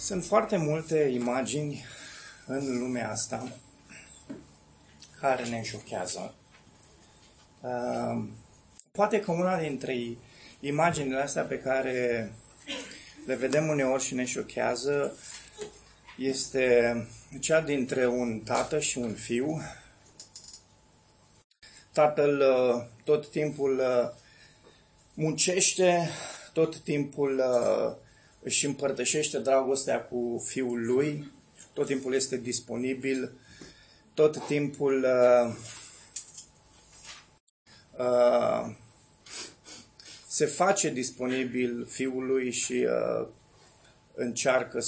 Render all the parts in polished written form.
Sunt foarte multe imagini în lumea asta care ne șochează. Poate că una dintre imaginile astea pe care le vedem uneori și ne șochează este cea dintre un tată și un fiu. Tatăl tot timpul muncește, tot timpul își împărtășește dragostea cu fiul lui, tot timpul este disponibil, tot timpul se face disponibil fiului și încearcă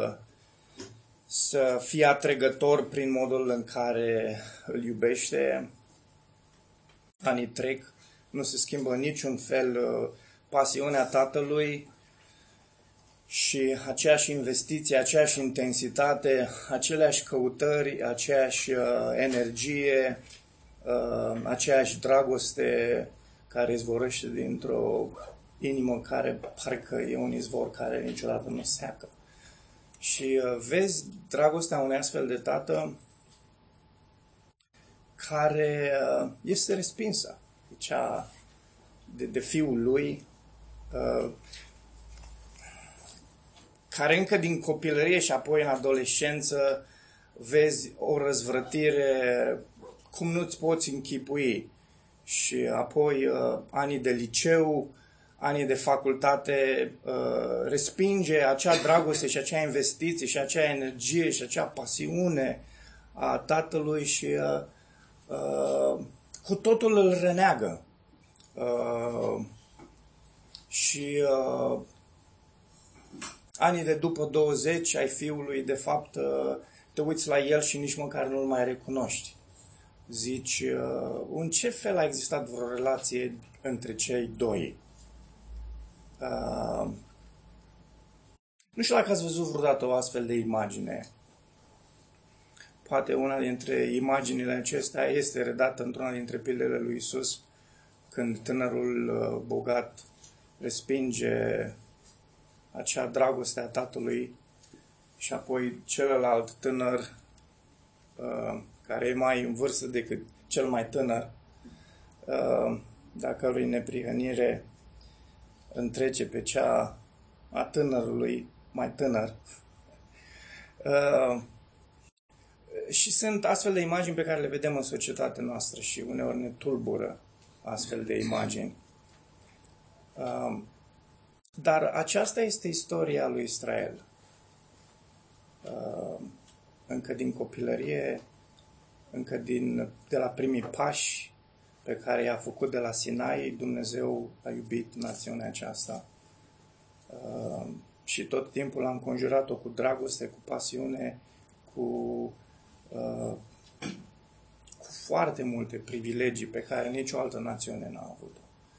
să fie atrăgător prin modul în care îl iubește. Anii trec, nu se schimbă în niciun fel pasiunea tatălui și aceeași investiție, aceeași intensitate, aceleași căutări, aceeași energie, aceeași dragoste care izvorăște dintr-o inimă care parcă e un izvor care niciodată nu seacă. Și vezi dragostea unui astfel de tată care este respinsă, cea de fiul lui, care încă din copilărie și apoi în adolescență vezi o răzvrătire cum nu-ți poți închipui. Și apoi anii de liceu, anii de facultate, respinge acea dragoste și acea investiție și acea energie și acea pasiune a tatălui și cu totul îl reneagă. Și anii de după 20 ai fiului, de fapt, te uiți la el și nici măcar nu-l mai recunoști. Zici, în ce fel a existat vreo relație între cei doi? Nu știu dacă ați văzut vreodată o astfel de imagine. Poate una dintre imaginile acestea este redată într-una dintre pildele lui Iisus, când tânărul bogat respinge acea dragoste a tatălui și apoi celălalt tânăr, care e mai în vârstă decât cel mai tânăr, dacă lui neprihănire întrece pe cea a tânărului mai tânăr. Și sunt astfel de imagini pe care le vedem în societatea noastră și uneori ne tulbură astfel de imagini. Dar aceasta este istoria lui Israel. Încă din copilărie, încă de la primii pași pe care i-a făcut de la Sinai, Dumnezeu a iubit națiunea aceasta. Și tot timpul a înconjurat-o cu dragoste, cu pasiune, cu foarte multe privilegii pe care nicio altă națiune n-a avut.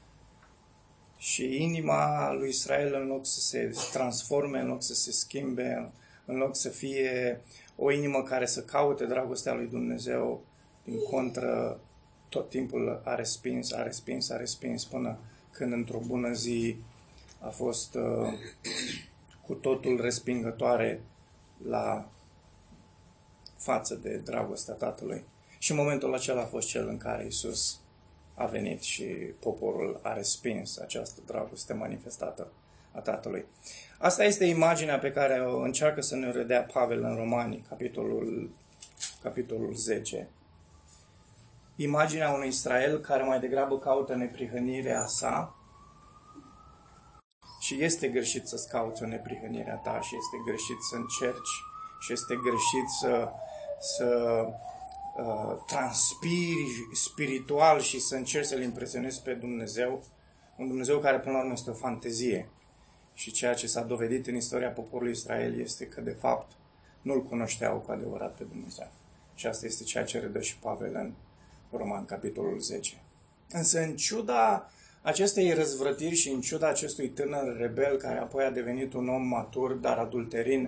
Și inima lui Israel, în loc să se transforme, în loc să se schimbe, în loc să fie o inimă care să caute dragostea lui Dumnezeu, din contră, tot timpul a respins, până când într-o bună zi a fost cu totul respingătoare la față de dragostea Tatălui. Și în momentul acela a fost cel în care Iisus a venit și poporul a respins această dragoste manifestată a Tatălui. Asta este imaginea pe care o încearcă să ne redea Pavel în Romani, capitolul 10. Imaginea unui Israel care mai degrabă caută neprihănirea sa și este greșit să-ți cauți o neprihănire a ta și este greșit să încerci și este greșit să transpiri spiritual și să încerci să-L impresionezi pe Dumnezeu, un Dumnezeu care până la urmă este o fantezie. Și ceea ce s-a dovedit în istoria poporului Israel este că de fapt nu-L cunoșteau cu adevărat pe Dumnezeu. Și asta este ceea ce redă și Pavel în Roman, capitolul 10. Însă în ciuda acestei răzvrătiri și în ciuda acestui tânăr rebel care apoi a devenit un om matur, dar adulterin,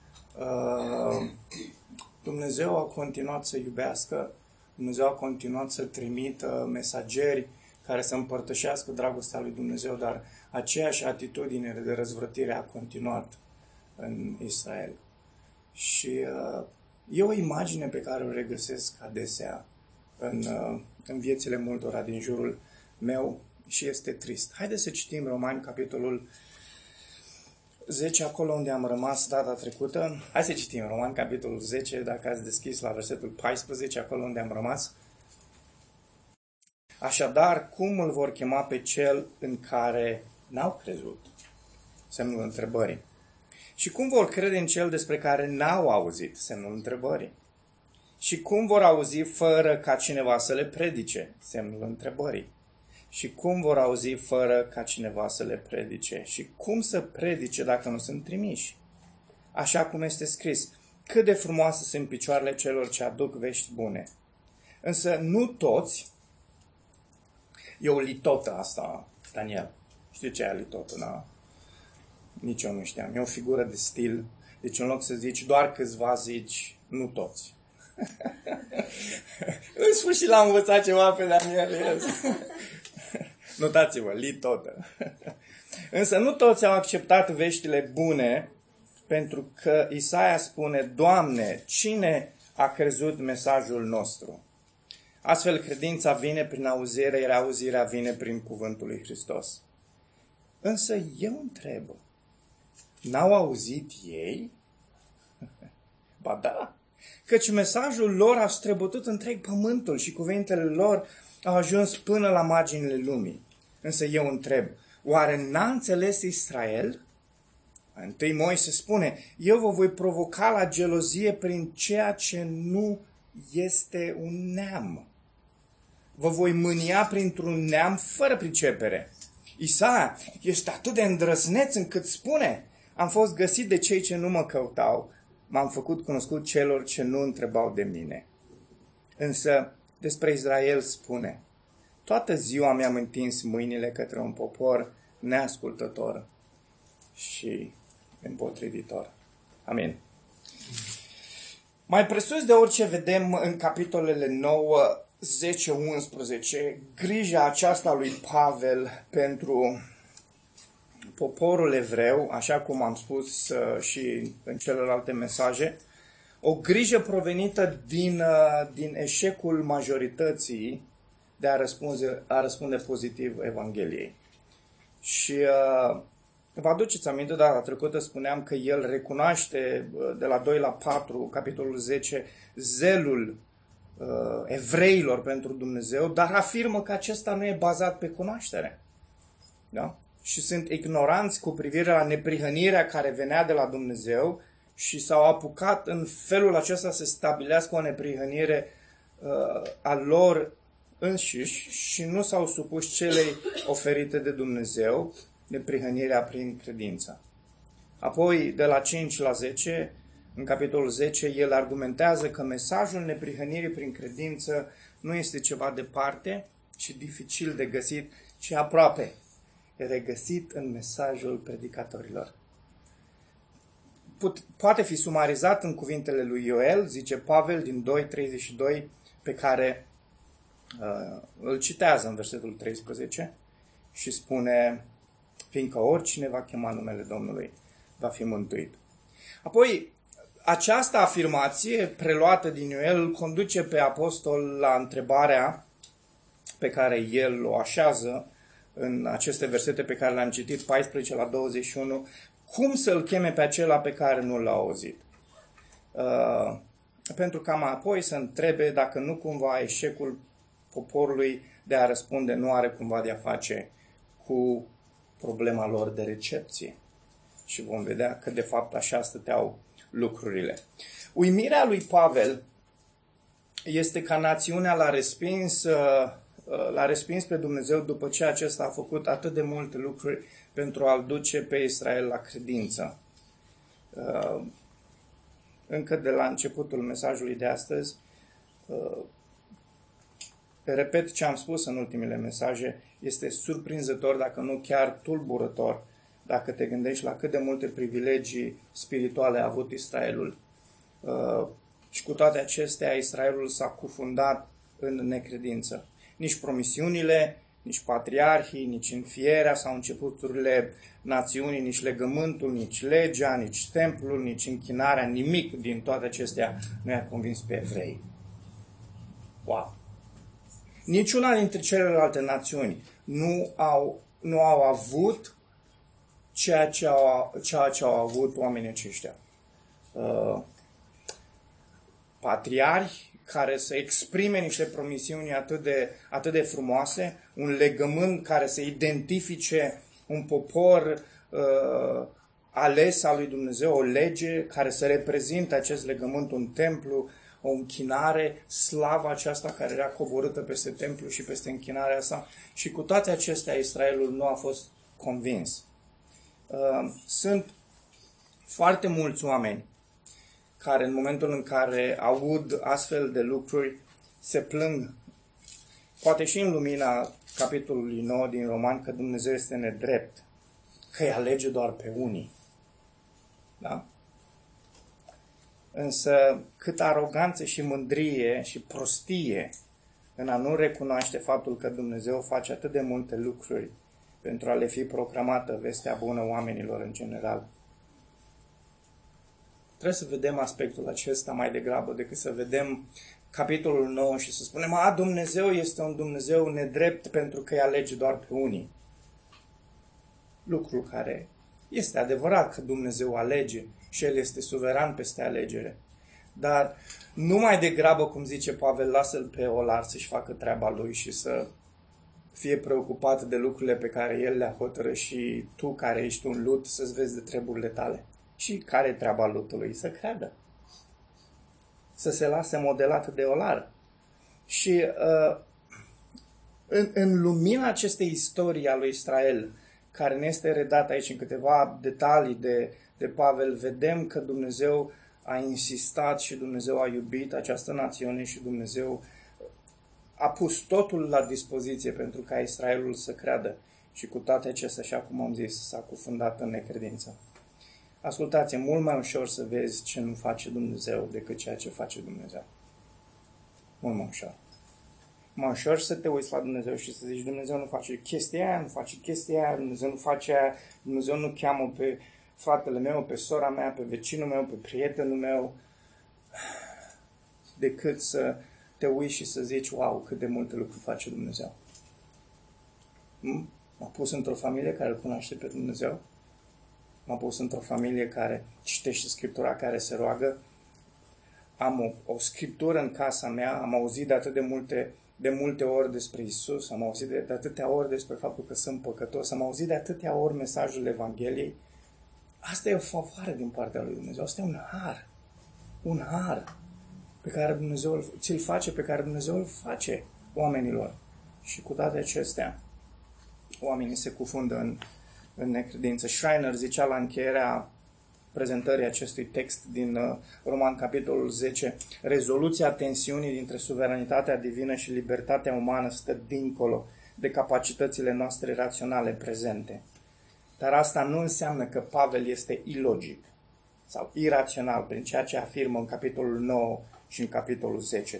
Dumnezeu a continuat să iubească, Dumnezeu a continuat să trimită mesageri care să împărtășească dragostea lui Dumnezeu, dar aceeași atitudine de răzvrătire a continuat în Israel. Și e o imagine pe care o regăsesc adesea în viețile multora din jurul meu și este trist. Haideți să citim Romani, capitolul 10, acolo unde am rămas data trecută. Hai să citim Romani, capitolul 10, dacă ați deschis la versetul 14, acolo unde am rămas. Așadar, cum îl vor chema pe cel în care n-au crezut? Semnul întrebării. Și cum vor crede în cel despre care n-au auzit? Semnul întrebării. Și cum vor auzi fără ca cineva să le predice? Semnul întrebării. Și cum vor auzi fără ca cineva să le predice? Și cum să predice dacă nu sunt trimiși? Așa cum este scris, cât de frumoase sunt picioarele celor ce aduc vești bune. Însă nu toți, e o litotă asta, Daniel. Știu ce e litotă, da? Nici eu nu știam. E o figură de stil. Deci în loc să zici doar câțiva, zici nu toți. În sfârșit l-am învățat ceva pe Daniel. Notați-vă, litotă. Însă nu toți au acceptat veștile bune, pentru că Isaia spune, Doamne, cine a crezut mesajul nostru? Astfel, credința vine prin auzire, iar auzirea vine prin cuvântul lui Hristos. Însă eu întreb, n-au auzit ei? Ba da, căci mesajul lor a străbătut întreg pământul și cuvintele lor au ajuns până la marginile lumii. Însă eu întreb, oare n-a înțeles Israel? Întâi Moise spune, eu vă voi provoca la gelozie prin ceea ce nu este un neam. Vă voi mânia printr-un neam fără pricepere. Isaia este atât de îndrăzneț încât spune, am fost găsit de cei ce nu mă căutau, m-am făcut cunoscut celor ce nu întrebau de mine. Însă despre Israel spune, toată ziua mi-am întins mâinile către un popor neascultător și împotrivitor. Amin. Mai presus de orice vedem în capitolele 9, 10, 11, grija aceasta lui Pavel pentru poporul evreu, așa cum am spus și în celelalte mesaje, o grijă provenită din eșecul majorității de a răspunde pozitiv Evangheliei. Și vă aduceți aminte, data trecută spuneam că el recunoaște de la 2 la 4, capitolul 10, zelul evreilor pentru Dumnezeu, dar afirmă că acesta nu e bazat pe cunoaștere. Da? Și sunt ignoranți cu privire la neprihănirea care venea de la Dumnezeu și s-au apucat în felul acesta să stabilească o neprihănire a lor înșiși și nu s-au supus celei oferite de Dumnezeu, neprihănirea prin credință. Apoi, de la 5 la 10, în capitolul 10, el argumentează că mesajul neprihănirii prin credință nu este ceva departe și dificil de găsit, ci aproape. E regăsit în mesajul predicatorilor. Poate fi sumarizat în cuvintele lui Ioel, zice Pavel din 2:32, pe care îl citează în versetul 13 și spune, fiindcă oricine va chema numele Domnului va fi mântuit. Apoi, această afirmație preluată din Ioel îl conduce pe apostol la întrebarea pe care el o așează în aceste versete pe care le-am citit, 14 la 21, cum să-l cheme pe acela pe care nu l-a auzit. Pentru ca mai apoi să întrebe dacă nu cumva eșecul poporului de a răspunde nu are cumva de a face cu problema lor de recepție. Și vom vedea că de fapt așa stăteau lucrurile. Uimirea lui Pavel este că națiunea l-a respins pe Dumnezeu după ce acesta a făcut atât de multe lucruri pentru a-l duce pe Israel la credință. Încă de la începutul mesajului de astăzi, repet ce am spus în ultimele mesaje, este surprinzător, dacă nu chiar tulburător, dacă te gândești la cât de multe privilegii spirituale a avut Israelul. Și cu toate acestea, Israelul s-a cufundat în necredință. Nici promisiunile, nici patriarhii, nici înfierea sau începuturile națiunii, nici legământul, nici legea, nici templul, nici închinarea, nimic din toate acestea nu i-a convins pe evrei. Wow! Niciuna dintre celelalte națiuni nu au avut ceea ce au avut oamenii aceștia. Patriarhi care să exprime niște promisiuni atât de frumoase, un legământ care să identifice un popor ales al lui Dumnezeu, o lege care să reprezinte acest legământ, un templu, o închinare, slava aceasta care era coborâtă peste templu și peste închinarea asta. Și cu toate acestea, Israelul nu a fost convins. Sunt foarte mulți oameni care în momentul în care aud astfel de lucruri se plâng, poate și în lumina capitolului 9 din Roman, că Dumnezeu este nedrept, că îi alege doar pe unii. Da? Însă cât aroganță și mândrie și prostie în a nu recunoaște faptul că Dumnezeu face atât de multe lucruri pentru a le fi proclamată vestea bună oamenilor în general. Trebuie să vedem aspectul acesta mai degrabă decât să vedem capitolul 9 și să spunem, Dumnezeu este un Dumnezeu nedrept pentru că îi alege doar pe unii. Lucru care este adevărat că Dumnezeu alege și El este suveran peste alegere. Dar nu mai degrabă, cum zice Pavel, lasă-l pe olar să-și facă treaba lui și să fie preocupat de lucrurile pe care El le-a hotărât și tu care ești un lut să-ți vezi de treburile tale. Și care e treaba lutului? Să creadă. Să se lase modelat de olar. Și în lumina acestei istorii a lui Israel, care ne este redată aici în câteva detalii de Pavel, vedem că Dumnezeu a insistat și Dumnezeu a iubit această națiune și Dumnezeu a pus totul la dispoziție pentru ca Israelul să creadă. Și cu toate acestea, așa cum am zis, s-a cufundat în necredință. Ascultați, e mult mai ușor să vezi ce nu face Dumnezeu decât ceea ce face Dumnezeu. Mult mai ușor. Mai ușor să te uiți la Dumnezeu și să zici, Dumnezeu nu face chestia aia, nu face chestia aia, Dumnezeu nu face aia, Dumnezeu nu cheamă pe fratele meu, pe sora mea, pe vecinul meu, pe prietenul meu, decât să te uiți și să zici, wow, cât de multe lucruri face Dumnezeu. M-a pus într-o familie care îl cunoaște pe Dumnezeu. M-a pus într-o familie care citește Scriptura, care se roagă. Am o scriptură în casa mea, am auzit de multe ori despre Isus, am auzit de atâtea ori despre faptul că sunt păcătos, am auzit de atâtea ori mesajul Evangheliei. Asta e o favoare din partea lui Dumnezeu, asta e un har pe care Dumnezeu ți-l face, pe care Dumnezeu îl face oamenilor. Și cu toate acestea, oamenii se cufundă în necredință. Schreiner zicea la încheierea prezentării acestui text din Roman, capitolul 10, rezoluția tensiunii dintre suveranitatea divină și libertatea umană stă dincolo de capacitățile noastre raționale prezente. Dar asta nu înseamnă că Pavel este ilogic sau irațional prin ceea ce afirmă în capitolul 9 și în capitolul 10.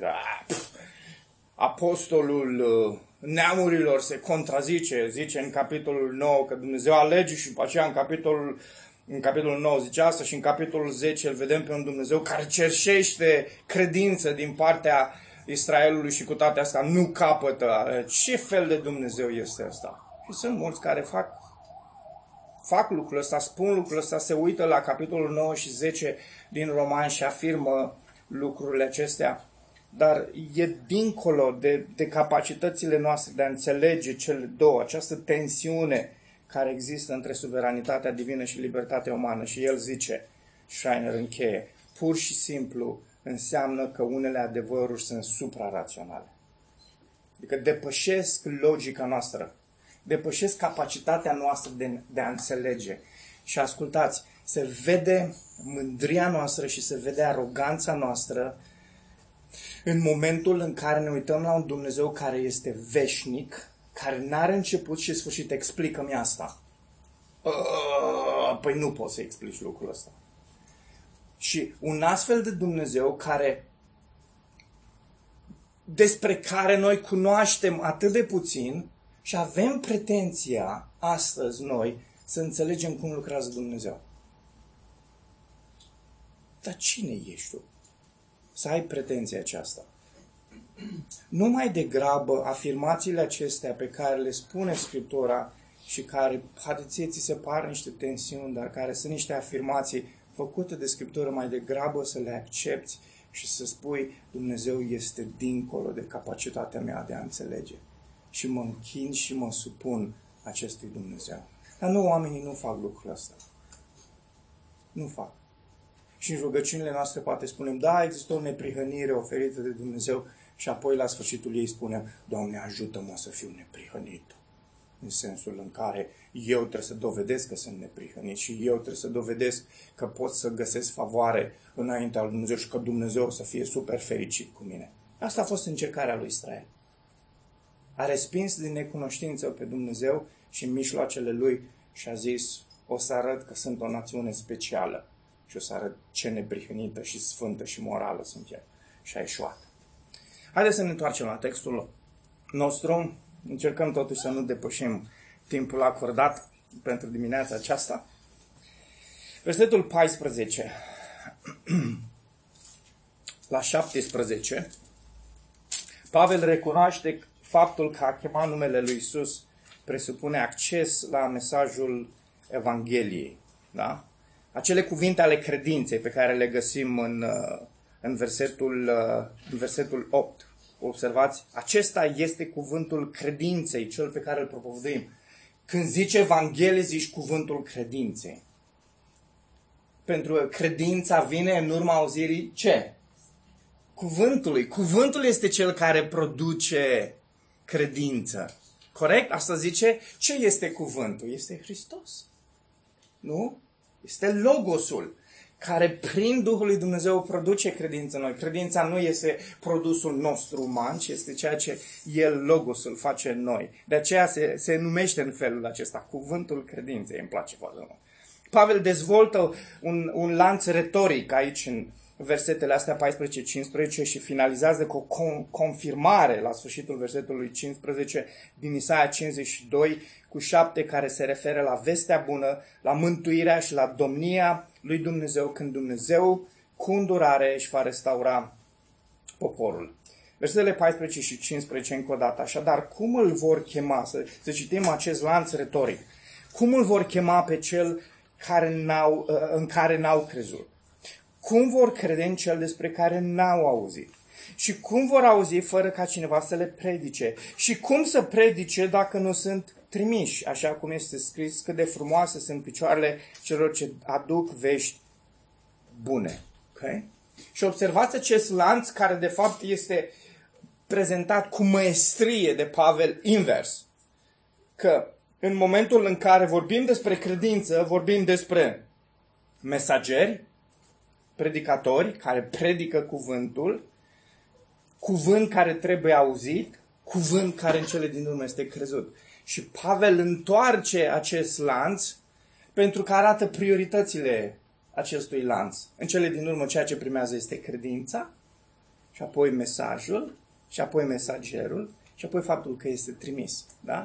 Apostolul neamurilor se contrazice, zice în capitolul 9 că Dumnezeu alege și după aceea în capitolul 9 zice asta și în capitolul 10 îl vedem pe un Dumnezeu care cerșește credință din partea Israelului și cu toate astea nu capătă. Ce fel de Dumnezeu este ăsta? Și sunt mulți care fac lucrul ăsta, spun lucrul ăsta, se uită la capitolul 9 și 10 din Roman și afirmă lucrurile acestea. Dar e dincolo de capacitățile noastre de a înțelege cele două, această tensiune care există între suveranitatea divină și libertatea umană. Și el zice, Schreiner încheie, pur și simplu înseamnă că unele adevăruri sunt supraraționale. Adică depășesc logica noastră, depășesc capacitatea noastră de a înțelege. Și ascultați, se vede mândria noastră și se vede aroganța noastră în momentul în care ne uităm la un Dumnezeu care este veșnic, care n-are început și sfârșit. Explică-mi asta. Păi nu poți să explici lucrul ăsta. Și un astfel de Dumnezeu despre care noi cunoaștem atât de puțin, Și avem pretenția astăzi noi să înțelegem cum lucrează Dumnezeu. Dar cine ești tu să ai pretenția aceasta? Nu mai degrabă afirmațiile acestea pe care le spune Scriptura și care poate ție ți se par niște tensiuni, dar care sunt niște afirmații făcute de Scriptură, mai degrabă să le accepți și să spui Dumnezeu este dincolo de capacitatea mea de a înțelege. Și mă închin și mă supun acestui Dumnezeu. Dar nu, oamenii nu fac lucrul ăsta. Nu fac. Și în rugăciunile noastre poate spunem, da, există o neprihănire oferită de Dumnezeu și apoi la sfârșitul ei spunem, Doamne, ajută-mă să fiu neprihănit. În sensul în care eu trebuie să dovedesc că sunt neprihănit și eu trebuie să dovedesc că pot să găsesc favoare înaintea lui Dumnezeu și că Dumnezeu o să fie super fericit cu mine. Asta a fost încercarea lui Israel. A respins din necunoștință pe Dumnezeu și în mijloacele lui și a zis, o să arăt că sunt o națiune specială și o să arăt ce neprihănită și sfântă și morală sunt eu. Și a ieșuat. Haideți să ne întoarcem la textul nostru. Încercăm totuși să nu depășim timpul acordat pentru dimineața aceasta. Versetul 14 la 17, Pavel recunoaște faptul că a chemat numele lui Iisus presupune acces la mesajul Evangheliei. Da? Acele cuvinte ale credinței pe care le găsim în versetul 8. Observați, acesta este cuvântul credinței, cel pe care îl propovăduim. Când zici Evanghelie, zici cuvântul credinței. Pentru că credința vine în urma auzirii ce? Cuvântului. Cuvântul este cel care produce credință. Corect? Asta zice, ce este cuvântul? Este Hristos. Nu? Este Logosul, care prin Duhul lui Dumnezeu produce credință în noi. Credința nu este produsul nostru uman, ci este ceea ce El, Logosul, face în noi. De aceea se numește în felul acesta, cuvântul credinței. Îmi place foarte mult. Pavel dezvoltă un lanț retoric aici în versetele astea 14-15 și finalizează cu o confirmare la sfârșitul versetului 15 din Isaia 52:7, care se referă la vestea bună, la mântuirea și la domnia lui Dumnezeu, când Dumnezeu cu îndurare își va restaura poporul. Versetele 14 și 15 încă o dată. Așadar, cum îl vor chema, să citim acest lanț retoric, cum îl vor chema pe cel în care n-au crezut? Cum vor crede în cel despre care n-au auzit? Și cum vor auzi fără ca cineva să le predice? Și cum să predice dacă nu sunt trimiși? Așa cum este scris, cât de frumoase sunt picioarele celor ce aduc vești bune. Okay? Și observați acest lanț care de fapt este prezentat cu măestrie de Pavel invers. Că în momentul în care vorbim despre credință, vorbim despre mesageri, predicatori care predică cuvântul, cuvânt care trebuie auzit, cuvânt care în cele din urmă este crezut. Și Pavel întoarce acest lanț pentru că arată prioritățile acestui lanț. În cele din urmă ceea ce primează este credința, și apoi mesajul, și apoi mesagerul, și apoi faptul că este trimis. Da?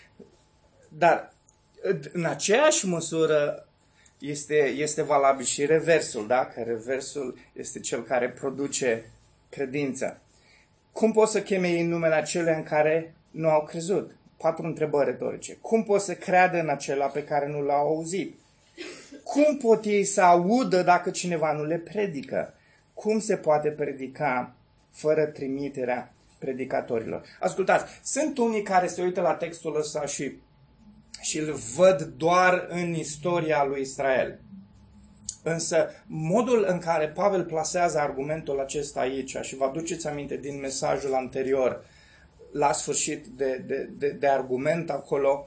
Dar în aceeași măsură este valabil și reversul, da? Că reversul este cel care produce credință. Cum poți să cheme ei numele acelea în care nu au crezut? 4 întrebări retorice. Cum poți să creadă în acela pe care nu l-au auzit? Cum pot ei să audă dacă cineva nu le predică? Cum se poate predica fără trimiterea predicatorilor? Ascultați, sunt unii care se uită la textul ăsta și îl văd doar în istoria lui Israel. Însă, modul în care Pavel plasează argumentul acesta aici, și vă aduceți aminte din mesajul anterior, la sfârșit de argument acolo,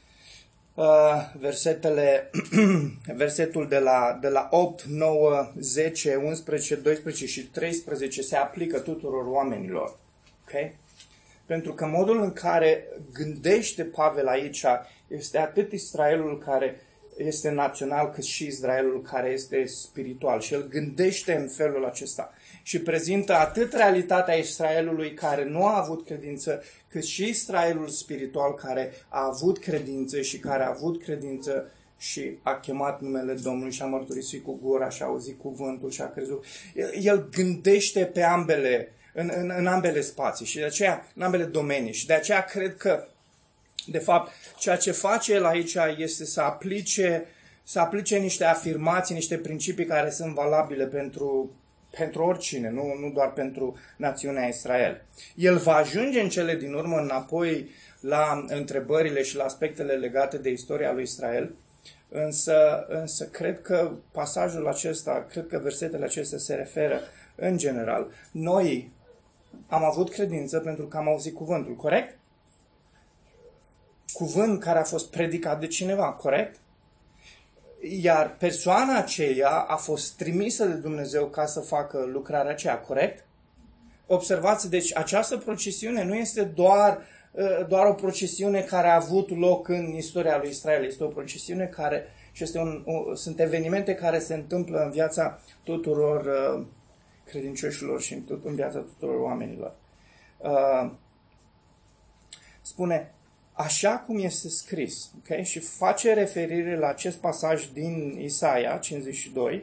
versetul de la 8, 9, 10, 11, 12 și 13 se aplică tuturor oamenilor. Okay? Pentru că modul în care gândește Pavel aici este atât Israelul care este național, cât și Israelul care este spiritual. Și el gândește în felul acesta și prezintă atât realitatea Israelului care nu a avut credință, cât și Israelul spiritual care a avut credință și care a avut credință și a chemat numele Domnului și a mărturisit cu gura și a auzit cuvântul și a crezut. El gândește pe ambele, în ambele spații și de aceea, în ambele domenii. Și de aceea cred că, de fapt, ceea ce face el aici este să aplice niște afirmații, niște principii care sunt valabile pentru oricine, nu doar pentru națiunea Israel. El va ajunge în cele din urmă înapoi la întrebările și la aspectele legate de istoria lui Israel, însă cred că pasajul acesta, cred că versetele acestea se referă în general. Noi am avut credință pentru că am auzit cuvântul, corect? Cuvânt care a fost predicat de cineva, corect? Iar persoana aceea a fost trimisă de Dumnezeu ca să facă lucrarea aceea, corect? Observați, deci această procesiune nu este doar o procesiune care a avut loc în istoria lui Israel. Este o procesiune care și sunt evenimente care se întâmplă în viața tuturor credincioșilor și în viața tuturor oamenilor. Spune, așa cum este scris, okay? Și face referire la acest pasaj din Isaia 52,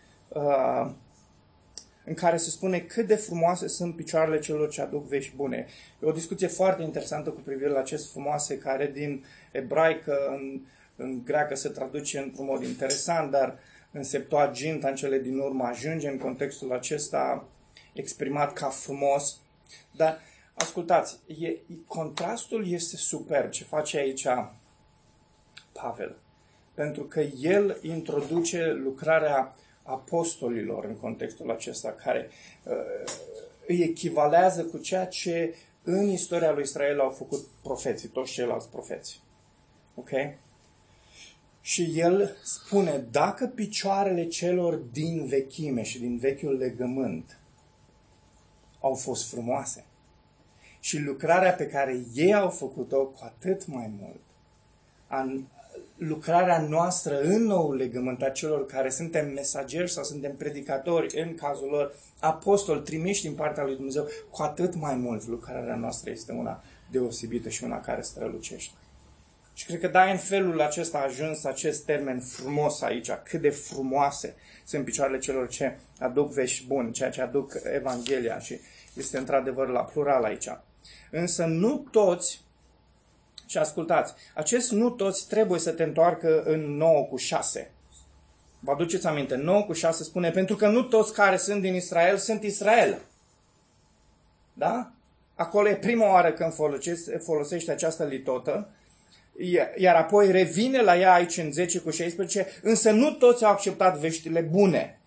în care se spune cât de frumoase sunt picioarele celor ce aduc vești bune. E o discuție foarte interesantă cu privire la acest frumoase, care din ebraică în greacă se traduce într-un mod interesant, dar în Septuaginta, în cele din urmă, ajunge în contextul acesta exprimat ca frumos. Dar ascultați, contrastul este superb ce face aici Pavel, pentru că el introduce lucrarea apostolilor în contextul acesta, care îi echivalează cu ceea ce în istoria lui Israel au făcut profeții, toți ceilalți profeți. Ok? Și el spune, dacă picioarele celor din vechime și din vechiul legământ au fost frumoase și lucrarea pe care ei au făcut-o cu atât mai mult, lucrarea noastră în noul legământ a celor care suntem mesageri sau suntem predicatori, în cazul lor apostoli trimiși din partea lui Dumnezeu, cu atât mai mult lucrarea noastră este una deosebită și una care strălucește. Și cred că în felul acesta a ajuns acest termen frumos aici, cât de frumoase sunt picioarele celor ce aduc vești buni, ceea ce aduc Evanghelia, și este într-adevăr la plural aici. Însă nu toți, și ascultați, acest nu toți trebuie să te întoarcă în 9:6. Vă aduceți aminte, 9:6 spune, pentru că nu toți care sunt din Israel sunt Israel. Da? Acolo e prima oară când folosește această litotă, iar apoi revine la ea aici în 10:16, însă nu toți au acceptat veștile bune.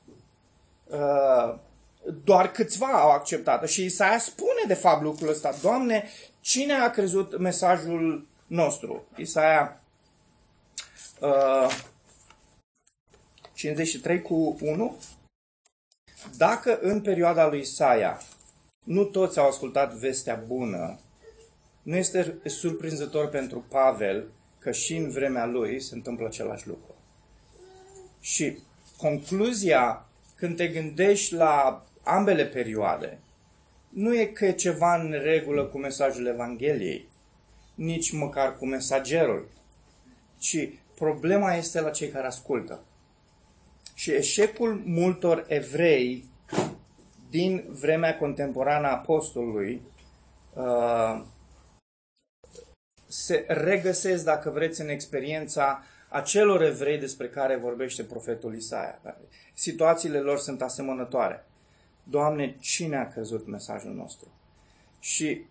Doar câțiva au acceptat. Și Isaia spune de fapt lucrul ăsta. Doamne, cine a crezut mesajul nostru? Isaia 53:1. Dacă în perioada lui Isaia nu toți au ascultat vestea bună, nu este surprinzător pentru Pavel că și în vremea lui se întâmplă același lucru. Și concluzia, când te gândești la ambele perioade, nu e că e ceva în regulă cu mesajul Evangheliei, nici măcar cu mesagerul, ci problema este la cei care ascultă. Și eșecul multor evrei din vremea contemporană a apostolului se regăsesc, dacă vreți, în experiența acelor evrei despre care vorbește profetul Isaia. Situațiile lor sunt asemănătoare. Doamne, cine a crezut mesajul nostru? Și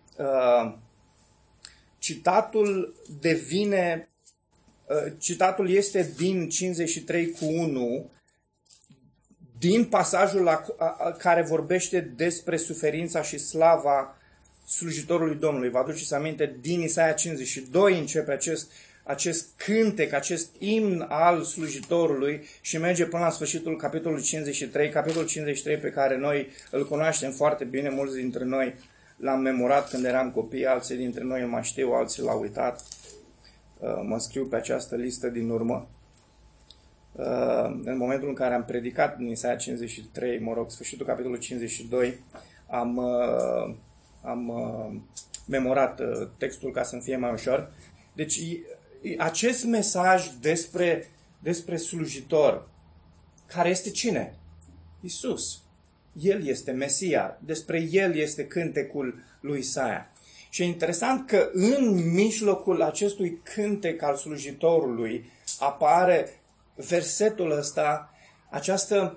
citatul este din 53:1, din pasajul care vorbește despre suferința și slava slujitorului Domnului. Vă aduceți aminte, din Isaia 52 începe acest cântec, acest imn al slujitorului și merge până la sfârșitul capitolului 53, capitolul 53 pe care noi îl cunoaștem foarte bine, mulți dintre noi l-am memorat când eram copii, alții dintre noi îl mai știu, alții l-au uitat. Mă scriu pe această listă din urmă. în momentul în care am predicat din Isaia 53, sfârșitul capitolului 52, am memorat textul ca să-mi fie mai ușor. Deci acest mesaj despre slujitor, care este cine? Iisus. El este Mesia. Despre El este cântecul lui Isaia. Și e interesant că în mijlocul acestui cântec al slujitorului apare versetul ăsta, această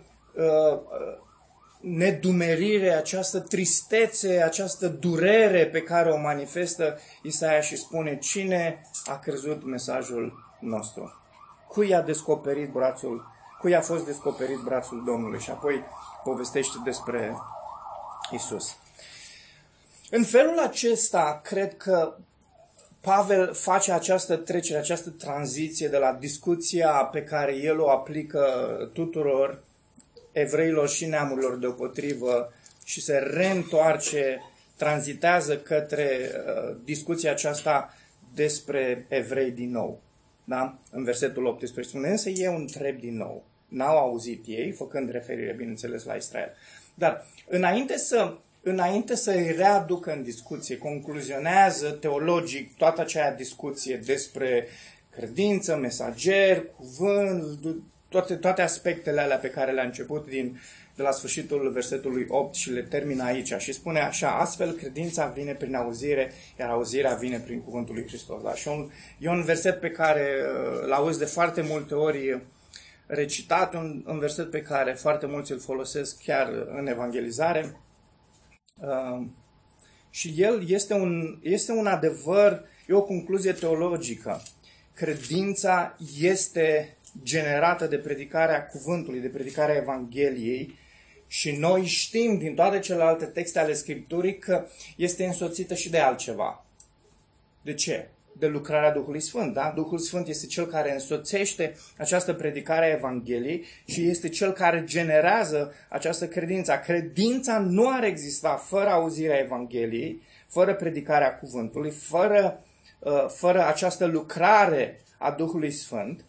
nedumerire, această tristețe, această durere pe care o manifestă Isaia și spune: cine a crezut mesajul nostru? Cui a fost descoperit brațul Domnului? Și apoi povestește despre Isus. În felul acesta, cred că Pavel face această trecere, această tranziție de la discuția pe care el o aplică tuturor evreilor și neamurilor deopotrivă și se reîntoarce, tranzitează către discuția aceasta despre evrei din nou. Da? În versetul 18 spune: însă eu întreb din nou. N-au auzit ei, făcând referire, bineînțeles, la Israel. Dar înainte să îi readucă în discuție, concluzionează teologic toată acea discuție despre credință, mesager, cuvânt, toate aspectele alea pe care le-a început de la sfârșitul versetului 8 și le termină aici. Și spune așa: astfel credința vine prin auzire, iar auzirea vine prin cuvântul lui Hristos. Da? Și e un verset pe care l-auzi de foarte multe ori recitat, un verset pe care foarte mulți îl folosesc chiar în evangelizare. Și el este un adevăr, e o concluzie teologică. Credința este generată de predicarea cuvântului, de predicarea Evangheliei și noi știm din toate celelalte texte ale Scripturii că este însoțită și de altceva. De ce? De lucrarea Duhului Sfânt. Da? Duhul Sfânt este cel care însoțește această predicare a Evangheliei și este cel care generează această credință. Credința nu ar exista fără auzirea Evangheliei, fără predicarea cuvântului, fără această lucrare a Duhului Sfânt.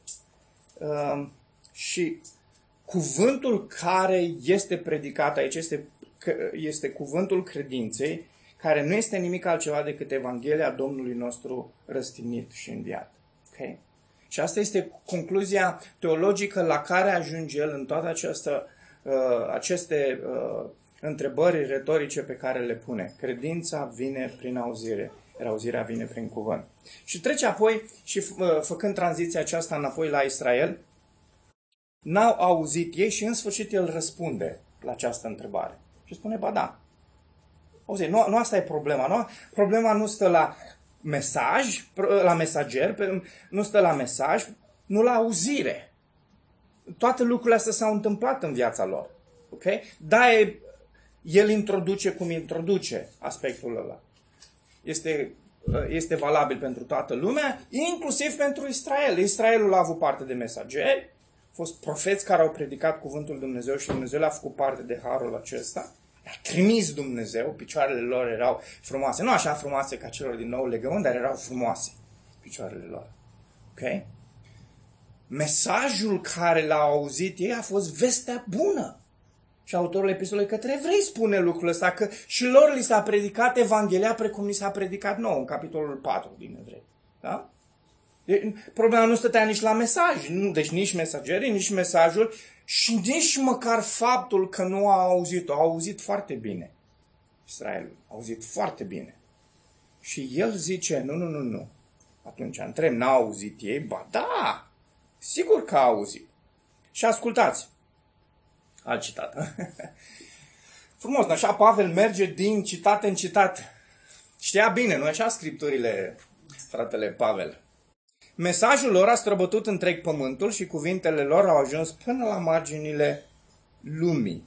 Și cuvântul care este predicat aici este cuvântul credinței, care nu este nimic altceva decât Evanghelia Domnului nostru răstignit și înviat. Okay? Și asta este concluzia teologică la care ajunge el în toate aceste întrebări retorice pe care le pune. Credința vine prin auzire, iar auzirea vine prin cuvânt. Și trece apoi, și făcând tranziția aceasta înapoi la Israel, n-au auzit ei și în sfârșit el răspunde la această întrebare. Și spune: ba da. Auzi, nu asta e problema. Nu? Problema nu stă la mesaj, la mesager, nu stă la mesaj, nu la auzire. Toate lucrurile astea s-au întâmplat în viața lor. Okay? Da, el introduce cum introduce aspectul ăla. Este valabil pentru toată lumea, inclusiv pentru Israel. Israelul a avut parte de mesageri, au fost profeți care au predicat cuvântul lui Dumnezeu și Dumnezeu le-a făcut parte de harul acesta. I-a trimis Dumnezeu, picioarele lor erau frumoase. Nu așa frumoase ca celor din nou legământ, dar erau frumoase picioarele lor. Ok? Mesajul care l-au auzit ei a fost vestea bună. Și autorul epistolei către evrei spune lucrul ăsta, că și lor li s-a predicat Evanghelia precum li s-a predicat nouă, în capitolul 4 din Evrei. Da? Problema nu stătea nici la mesaj, deci nici mesagerii, nici mesajul și nici măcar faptul că nu au auzit-o. Au auzit foarte bine. Israelul a auzit foarte bine. Și el zice: nu. Atunci întreb, n-au auzit ei? Ba da, sigur că au auzit. Și ascultați. Alt citat. Frumos, așa Pavel merge din citat în citat. Știa bine, nu așa scripturile, fratele Pavel. Mesajul lor a străbătut întreg pământul și cuvintele lor au ajuns până la marginile lumii.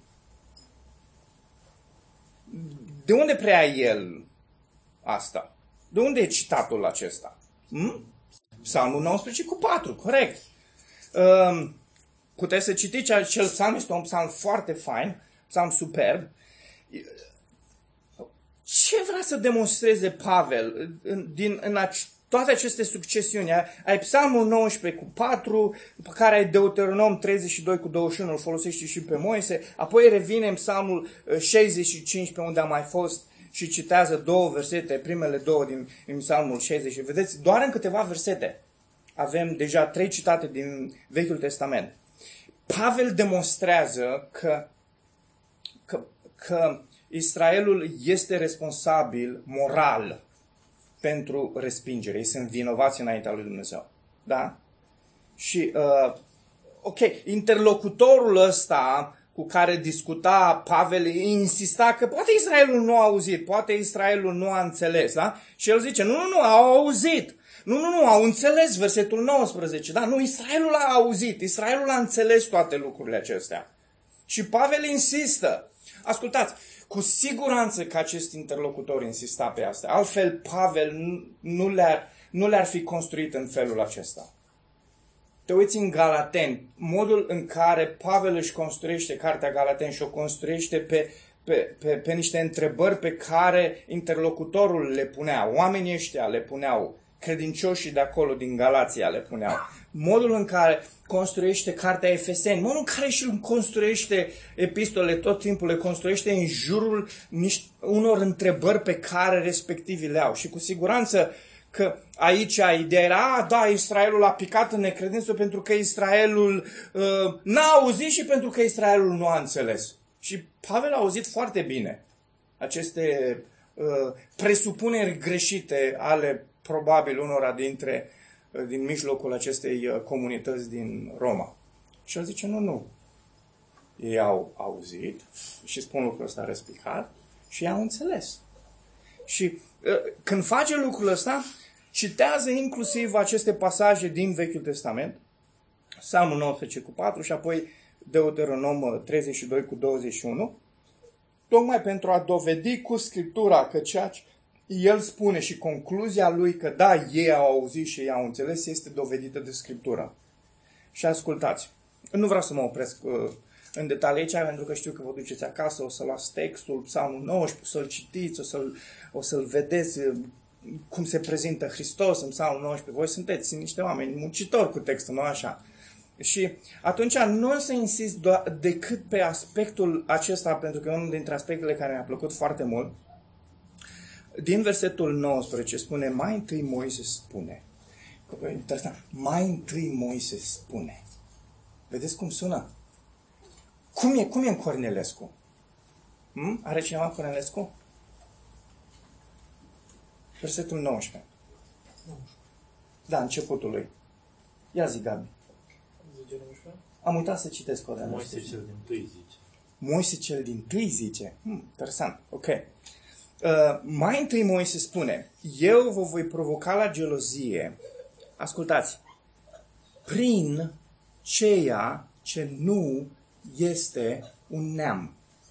De unde prea el asta? De unde e citatul acesta? Psalmul 19:4, corect. Puteți să citiți acel psalm, este un psalm foarte fain, psalm superb. Ce vrea să demonstreze Pavel toate aceste succesiuni. Ai Psalmul 19 cu 4, după care ai Deuteronom 32 cu 21, îl folosești și pe Moise, apoi revine în Psalmul 65 pe unde am mai fost și citează două versete, primele două din Psalmul 60. Vedeți, doar în câteva versete avem deja 3 citate din Vechiul Testament. Pavel demonstrează că Israelul este responsabil moral pentru respingere. Ei sunt vinovați înaintea lui Dumnezeu. Da? Și, interlocutorul ăsta cu care discuta Pavel insista că poate Israelul nu a auzit, poate Israelul nu a înțeles. Da? Și el zice, nu, au auzit. Nu, au înțeles versetul 19. Da? Nu, Israelul a auzit, Israelul a înțeles toate lucrurile acestea. Și Pavel insistă. Ascultați, cu siguranță că acest interlocutor insista pe asta. Altfel, Pavel nu le-ar fi construit în felul acesta. Te uiți în Galateni, modul în care Pavel își construiește cartea Galateni și o construiește pe niște întrebări pe care interlocutorul le punea, oamenii ăștia le puneau, credincioșii de acolo din Galația le puneau. Modul în care construiește cartea Efeseni, modul în care și construiește epistole, tot timpul le construiește în jurul unor întrebări pe care respectivii le au. Și cu siguranță că aici ideea era, da, Israelul a picat în necredință pentru că Israelul n-a auzit și pentru că Israelul nu a înțeles. Și Pavel a auzit foarte bine aceste presupuneri greșite ale probabil unora din mijlocul acestei comunități din Roma. Și el zice, nu. Ei au auzit și spun lucrul ăsta răspicat și ei au înțeles. Și când face lucrul ăsta, citează inclusiv aceste pasaje din Vechiul Testament, Psalmul 19 cu 4 și apoi Deuteronom 32 cu 21, tocmai pentru a dovedi cu Scriptura că ceea ce el spune și concluzia lui că da, ei au auzit și ei au înțeles este dovedită de Scriptură. Și ascultați, nu vreau să mă opresc în detalii aici, pentru că știu că vă duceți acasă, o să luați textul, Psalmul 19, o să-l citiți, o să-l vedeți cum se prezintă Hristos în Psalmul 19. Voi sunteți niște oameni muncitori cu textul, nu așa? Și atunci nu o să insist decât pe aspectul acesta, pentru că e unul dintre aspectele care mi-a plăcut foarte mult. Din versetul 19 spune, mai întâi Moise spune. Interesant. Mai întâi Moise spune. Vedeți cum sună? Cum e în Cornelescu? Are cineva Cornelescu? Versetul 19. Da, începutul lui. Ia zi, Gabi. Am uitat să citesc Cornelescu. Moise cel din tâi zice. Moise cel din tâi zice. Interesant. Ok. Mai întâi Moise spune, eu vă voi provoca la gelozie, ascultați, prin ceea ce nu este un neam.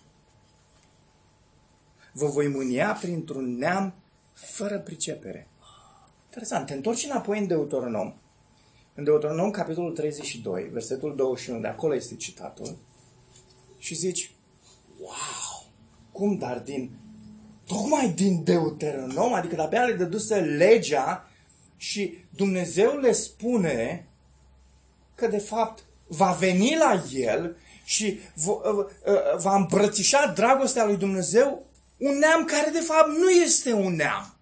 Vă voi mânia printr-un neam fără pricepere. Interesant. Te întorci înapoi în Deuteronom. În Deuteronom, capitolul 32, versetul 21, de acolo este citatul, și zici, wow, cum, dar tocmai din Deuteronom, adică de-abia le dăduse legea și Dumnezeu le spune că de fapt va veni la el și va îmbrățișa dragostea lui Dumnezeu un neam care de fapt nu este un neam.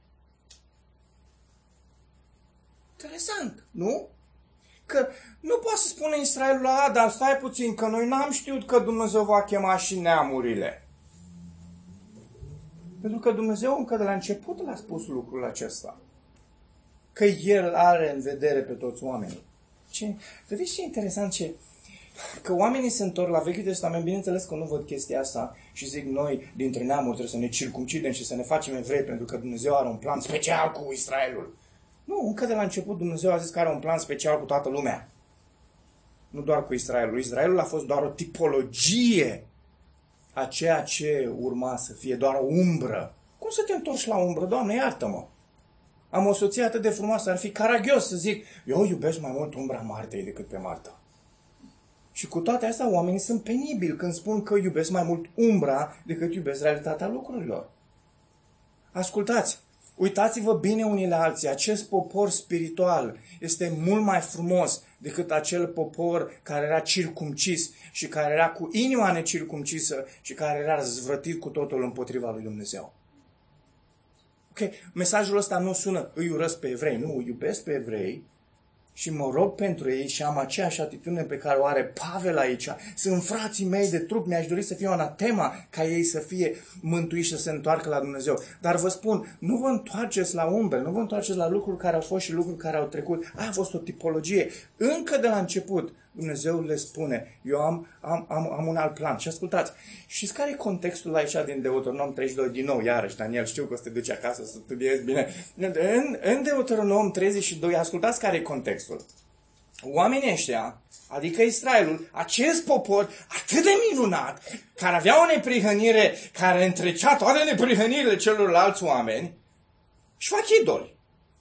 Interesant, nu? Că nu poate să spună Israelul, dar stai puțin, că noi n-am știut că Dumnezeu va chema și neamurile. Pentru că Dumnezeu încă de la început l-a spus lucrul acesta. Că El are în vedere pe toți oamenii. Vedeți ce interesant că oamenii se întorc la Vechiul Testament, bineînțeles că nu văd chestia asta și zic noi dintre neamuri trebuie să ne circumcidem și să ne facem evrei pentru că Dumnezeu are un plan special cu Israelul. Nu, încă de la început Dumnezeu a zis că are un plan special cu toată lumea. Nu doar cu Israelul. Israelul a fost doar o tipologie a ceea ce urma să fie, doar o umbră. Cum să te întorci la umbră? Doamne, iartă-mă! Am o soție atât de frumoasă, ar fi caragios să zic, eu iubesc mai mult umbra Martei decât pe Marta. Și cu toate astea, oamenii sunt penibili când spun că iubesc mai mult umbra decât iubesc realitatea lucrurilor. Ascultați, Uitați-vă bine unii la alții. Acest popor spiritual este mult mai frumos decât acel popor care era circumcis și care era cu inima necircumcisă și care era zvârtit cu totul împotriva lui Dumnezeu. Ok, mesajul ăsta nu sună, îi urăsc pe evrei, nu, îi iubesc pe evrei și mă rog pentru ei și am aceeași atitudine pe care o are Pavel aici. Sunt frații mei de trup, mi-aș dori să fie o anatema ca ei să fie mântuiți și să se întoarcă la Dumnezeu. Dar vă spun, nu vă întoarceți la umbre, nu vă întoarceți la lucruri care au fost și lucruri care au trecut. Aia a fost o tipologie. Încă de la început, Dumnezeu le spune, eu am un alt plan. Și ascultați, știți care e contextul aici din Deuteronom 32? Din nou, iarăși, Daniel, știu că o să te duci acasă să studiezi bine. În Deuteronom 32, ascultați care e contextul. Oamenii ăștia, adică Israelul, acest popor atât de minunat, care avea o neprihănire care întrecea toate neprihănirile celorlalți oameni, și fac idoli.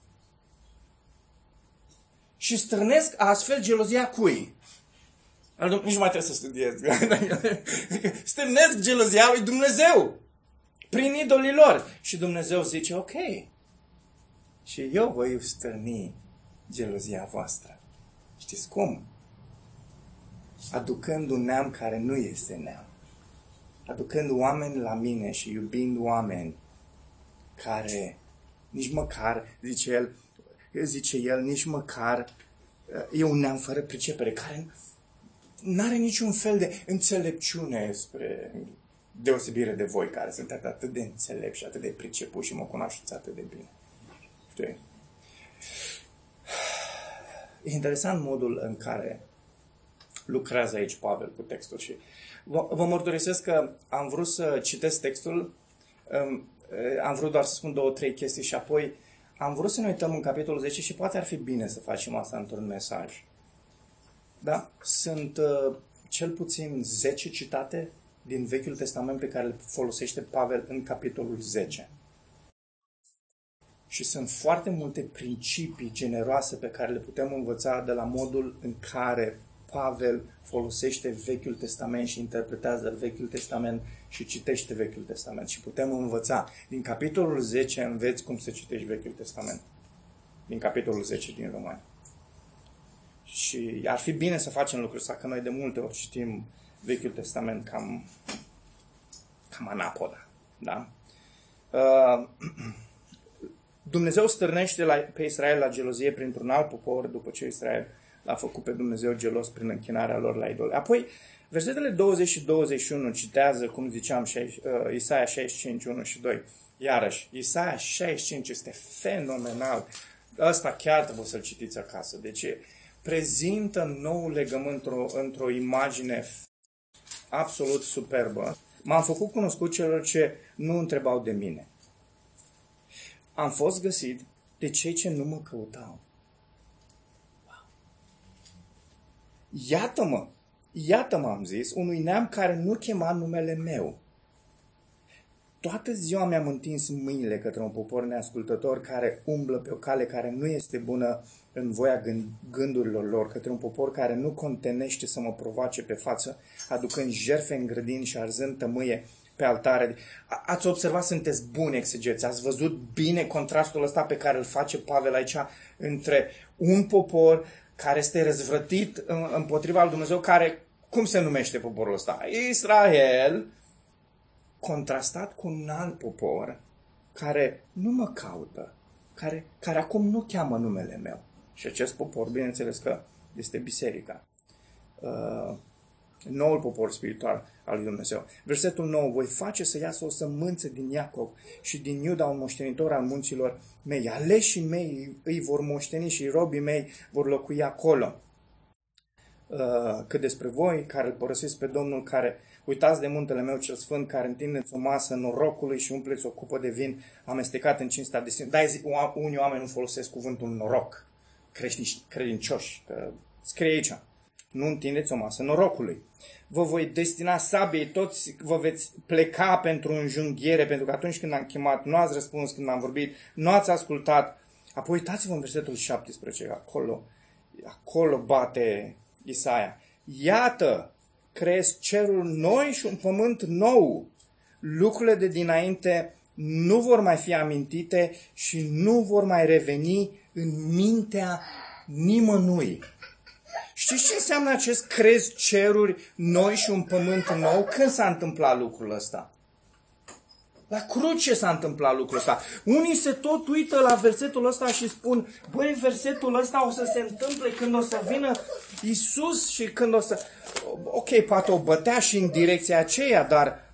Și strânesc astfel gelozia cui? Nici nu mai trebuie să studiez. Strânesc gelozia lui Dumnezeu prin idolii lor. Și Dumnezeu zice, ok, și eu voi stârni gelozia voastră. Știți cum? Aducând un neam care nu este neam. Aducând oameni la mine și iubind oameni care nici măcar, zice el, nici măcar e un neam fără pricepere, care nu are niciun fel de înțelepciune spre deosebire de voi, care sunteți atât de înțelepți și atât de pricepuți și mă cunoașteți atât de bine. Știi? E interesant modul în care lucrează aici Pavel cu textul și vă mărturisesc că am vrut să citesc textul, am vrut doar să spun 2-3 chestii și apoi am vrut să ne uităm în capitolul 10 și poate ar fi bine să facem asta într-un mesaj. Da? Sunt cel puțin 10 citate din Vechiul Testament pe care le folosește Pavel în capitolul 10. Și sunt foarte multe principii generoase pe care le putem învăța de la modul în care Pavel folosește Vechiul Testament și interpretează Vechiul Testament și citește Vechiul Testament. Și putem învăța. Din capitolul 10 înveți cum să citești Vechiul Testament. Din capitolul 10 din Romani. Și ar fi bine să facem lucrul ăsta, că noi de multe ori citim Vechiul Testament cam anapoda. Da? Dumnezeu stârnește pe Israel la gelozie printr-un alt popor, după ce Israel l-a făcut pe Dumnezeu gelos prin închinarea lor la idoli. Apoi, versetele 20 și 21 citează, cum ziceam, Isaia 65, 1 și 2. Iarăși, Isaia 65 este fenomenal. Ăsta chiar trebuie să-l citiți acasă. Deci prezintă noul legământ într-o imagine absolut superbă. M-am făcut cunoscut celor ce nu întrebau de mine. Am fost găsit de cei ce nu mă căutau. Iată-mă, am zis, unui neam care nu chema numele meu. Toată ziua mi-am întins mâinile către un popor neascultător care umblă pe o cale care nu este bună în voia gândurilor lor, către un popor care nu contenește să mă provoace pe față, aducând jertfe în grădini și arzând tămâie pe altare. Ați observat, sunteți buni exegeți, ați văzut bine contrastul ăsta pe care îl face Pavel aici între un popor care este răzvrătit împotriva lui Dumnezeu, care, cum se numește poporul ăsta? Israel, contrastat cu un alt popor care nu mă caută, care acum nu cheamă numele meu. Și acest popor, bineînțeles că este biserica. Noul popor spiritual al lui Dumnezeu. Versetul 9. Voi face să iasă o sămânță din Iacov și din Iuda un moștenitor al munților mei. Aleșii mei îi vor moșteni și robii mei vor locui acolo. Cât despre voi care îl părăsiți pe Domnul, care uitați de muntele meu cel sfânt, care întindeți o masă norocului și umpleți o cupă de vin amestecat în cinstea de sine. Da, unii oameni nu folosesc cuvântul noroc. Credincioși. Scrie aici. Nu întindeți o masă norocului. Vă voi destina sabiei, toți vă veți pleca pentru înjunghiere, pentru că atunci când am chemat, nu ați răspuns, când am vorbit, nu ați ascultat. Apoi uitați-vă în versetul 17, acolo bate Isaia. Iată, creezi cerul noi și un pământ nou. Lucrurile de dinainte nu vor mai fi amintite și nu vor mai reveni în mintea nimănui. Știți ce înseamnă acest crezi ceruri noi și un pământ nou? Când s-a întâmplat lucrul ăsta? La cruce s-a întâmplat lucrul ăsta. Unii se tot uită la versetul ăsta și spun, băi, versetul ăsta o să se întâmple când o să vină Iisus și când o să... Ok, poate o bătea și în direcția aceea, dar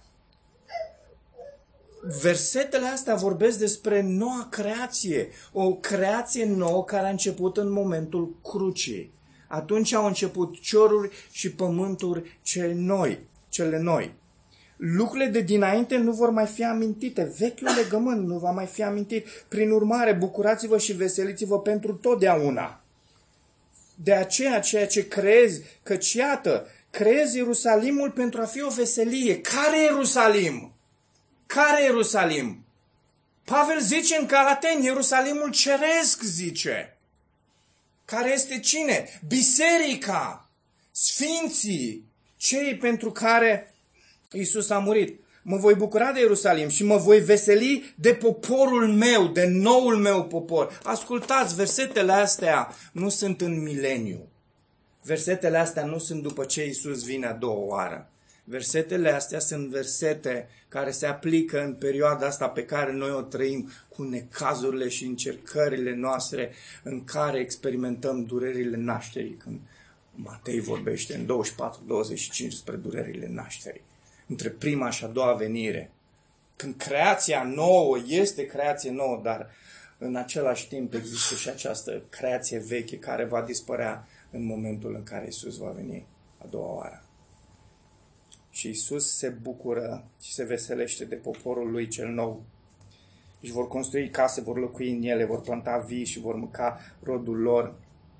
versetele astea vorbesc despre noua creație. O creație nouă care a început în momentul crucii. Atunci au început ceruri și pământuri cele noi. Lucrurile de dinainte nu vor mai fi amintite. Vechiul legământ nu va mai fi amintit. Prin urmare, bucurați-vă și veseliți-vă pentru totdeauna. De aceea, ceea ce crezi, căci iată, creezi Ierusalimul pentru a fi o veselie. Care Ierusalim? Care Ierusalim? Pavel zice în Galateni, Ierusalimul ceresc, zice. Care este cine? Biserica, sfinții, cei pentru care Iisus a murit. Mă voi bucura de Ierusalim și mă voi veseli de poporul meu, de noul meu popor. Ascultați, versetele astea nu sunt în mileniu. Versetele astea nu sunt după ce Iisus vine a doua oară. Versetele astea sunt versete care se aplică în perioada asta pe care noi o trăim, cu necazurile și încercările noastre în care experimentăm durerile nașterii. Când Matei vorbește în 24-25 despre durerile nașterii. Între prima și a doua venire. Când creația nouă este creație nouă, dar în același timp există și această creație veche care va dispărea în momentul în care Iisus va veni a doua oară. Și Iisus se bucură și se veselește de poporul lui cel nou. Își vor construi case, vor locui în ele, vor planta vii și vor mânca rodul lor.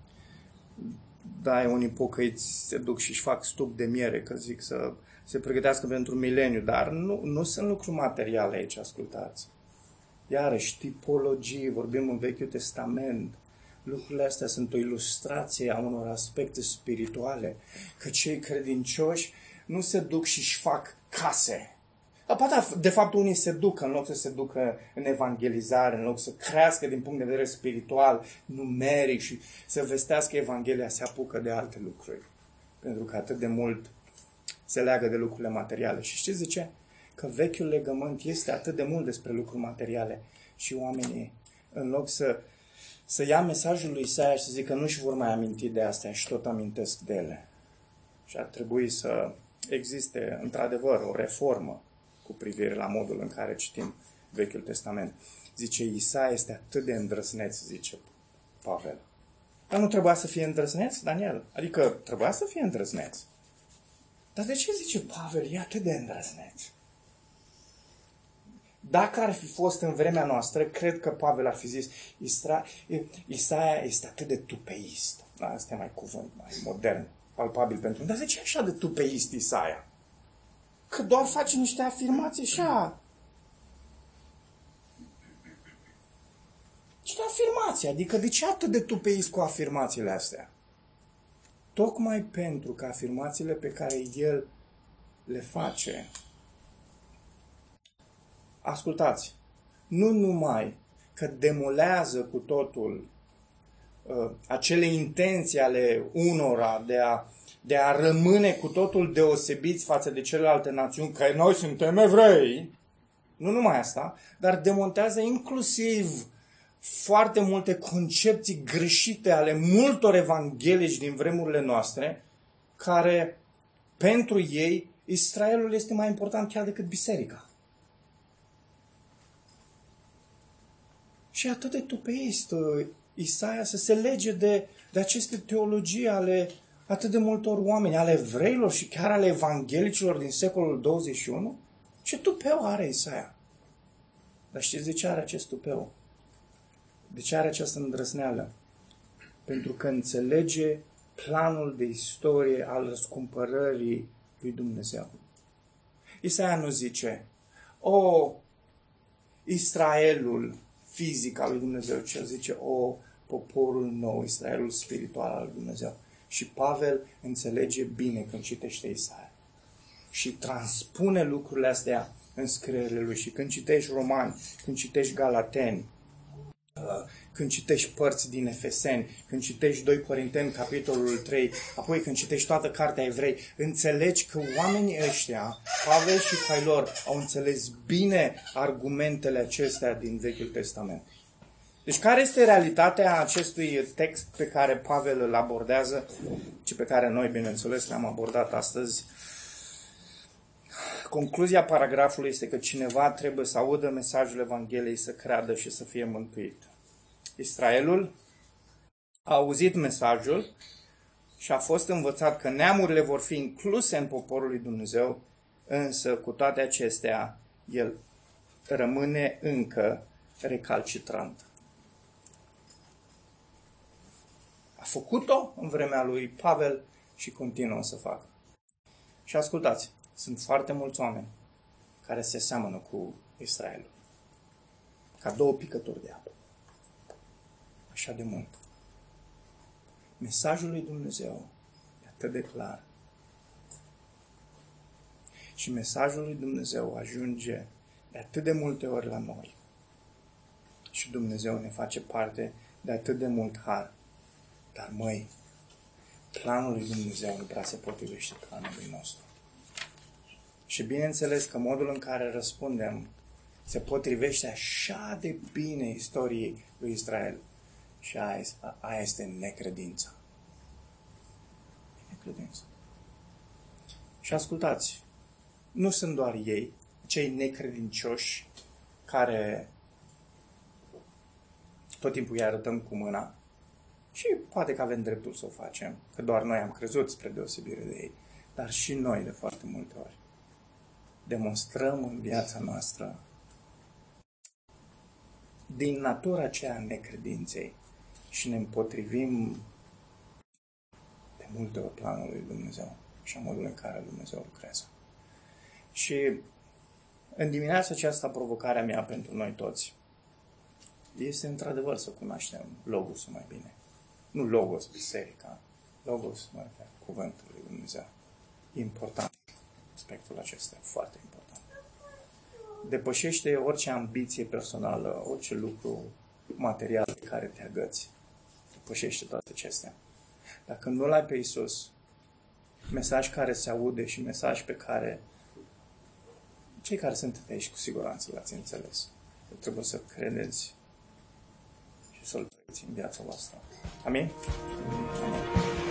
Da, unii pocăiți se duc și își fac stup de miere, că zic să se pregătească pentru mileniu, dar nu sunt lucruri materiale aici, ascultați. Iarăși, tipologii, vorbim în Vechiul Testament. Lucrurile astea sunt o ilustrație a unor aspecte spirituale, că cei credincioși nu se duc și își fac case. De fapt, unii se duc în loc să se ducă în evangelizare, în loc să crească din punct de vedere spiritual, numeric și să vestească Evanghelia, se apucă de alte lucruri. Pentru că atât de mult se leagă de lucrurile materiale. Și știți de ce? Că vechiul legământ este atât de mult despre lucruri materiale și oamenii, în loc să ia mesajul lui Isaia și să zică că nu își vor mai aminti de astea și tot amintesc de ele. Și ar trebui să existe, într-adevăr, o reformă cu privire la modul în care citim Vechiul Testament. Zice, Isaia este atât de îndrăzneț, zice Pavel. Dar nu trebuia să fie îndrăzneț, Daniel? Adică trebuia să fie îndrăzneț. Dar de ce zice Pavel, e atât de îndrăzneț? Dacă ar fi fost în vremea noastră, cred că Pavel ar fi zis, Isaia este atât de tupeist. Asta e mai cuvânt, mai modern, palpabil pentru mine. Dar de ce așa de tupeist Isaia? Că doar face niște afirmații așa. Ce afirmații? Adică de ce atât de tupeist cu afirmațiile astea? Tocmai pentru că afirmațiile pe care el le face. Ascultați, nu numai că demolează cu totul acele intenții ale unora de a rămâne cu totul deosebiți față de celelalte națiuni, că noi suntem evrei, nu numai asta, dar demontează inclusiv foarte multe concepții greșite ale multor evanghelici din vremurile noastre, care pentru ei Israelul este mai important chiar decât biserica. Și atât de tupeist Isaia să se lege de aceste teologii ale atât de multor oameni, ale evreilor și chiar ale evanghelicilor din secolul 21? Ce tupeu are Isaia? Dar știți de ce are acest tupeu? De ce are această îndrăzneală? Pentru că înțelege planul de istorie al răscumpărării lui Dumnezeu. Isaia nu zice, Israelul fizic al lui Dumnezeu, ci el zice, poporul nou, Israelul spiritual al lui Dumnezeu. Și Pavel înțelege bine când citește Isaia. Și transpune lucrurile astea în scrierile lui. Și când citești Romani, când citești Galateni, când citești părți din Efeseni, când citești 2 Corinteni, capitolul 3, apoi când citești toată cartea Evrei, înțelegi că oamenii ăștia, Pavel și Cailor, au înțeles bine argumentele acestea din Vechiul Testament. Deci care este realitatea acestui text pe care Pavel îl abordează și pe care noi, bineînțeles, l-am abordat astăzi? Concluzia paragrafului este că cineva trebuie să audă mesajul Evangheliei, să creadă și să fie mântuit. Israelul a auzit mesajul și a fost învățat că neamurile vor fi incluse în poporul lui Dumnezeu, însă cu toate acestea el rămâne încă recalcitrant. A făcut-o în vremea lui Pavel și continuă să facă. Și ascultați, sunt foarte mulți oameni care se seamănă cu Israelul, ca 2 picături de apă. Așa de mult. Mesajul lui Dumnezeu e atât de clar. Și mesajul lui Dumnezeu ajunge de atât de multe ori la noi. Și Dumnezeu ne face parte de atât de mult har. Dar, măi, planul lui Dumnezeu nu prea se potrivește planului nostru. Și bineînțeles că modul în care răspundem se potrivește așa de bine istoriei lui Israel. Și aia este necredința. Necredința. Și ascultați, nu sunt doar ei, cei necredincioși, care tot timpul îi arătăm cu mâna, și poate că avem dreptul să o facem, că doar noi am crezut spre deosebire de ei, dar și noi de foarte multe ori demonstrăm în viața noastră din natura aceea necredinței și ne împotrivim de multe ori planului lui Dumnezeu și a modului în care Dumnezeu lucrează. Și în dimineața aceasta provocarea mea pentru noi toți este într-adevăr să cunoaștem Logosul mai bine. Nu Logos, biserica. Logos, cuvântul lui Dumnezeu. E important. Aspectul acesta e foarte important. Depășește orice ambiție personală, orice lucru material de care te agăți. Depășește toate acestea. Dacă nu l-ai pe Iisus, mesaj care se aude și mesaj pe care cei care sunt aici cu siguranță l-ați înțeles. Trebuie să credeți și să-l trăiți în viața voastră. Amin? Amin.